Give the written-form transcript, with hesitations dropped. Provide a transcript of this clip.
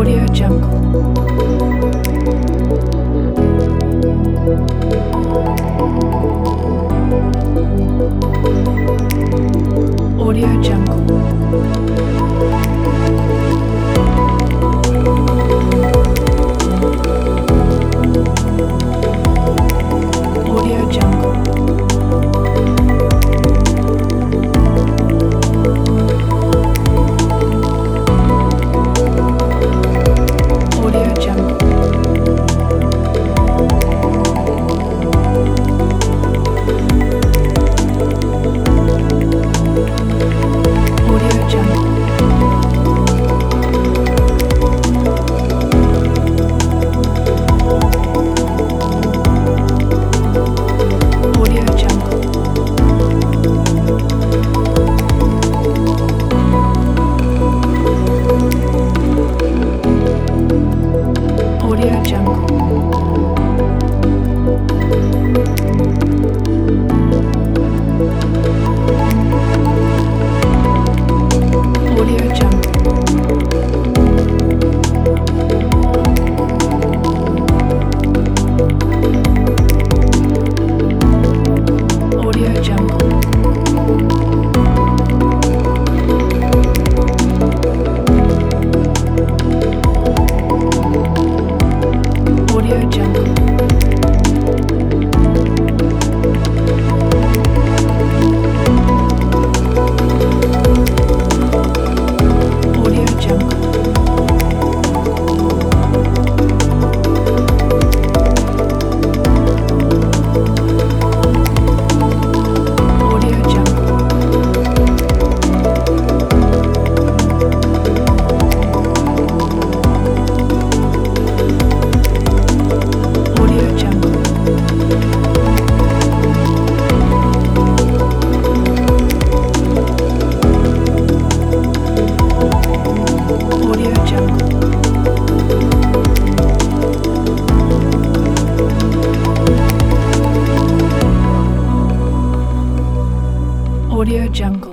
Audio Jungle. Audio Jungle. Audio Jungle. Audio Jungle. Audio Jungle. Audio Jungle. Audio Jungle. Audio Jungle. Audio Jungle. Audio Jungle. Audio Jungle. Audio Jungle. Audio Jungle. Audio Jungle. Audio Jungle.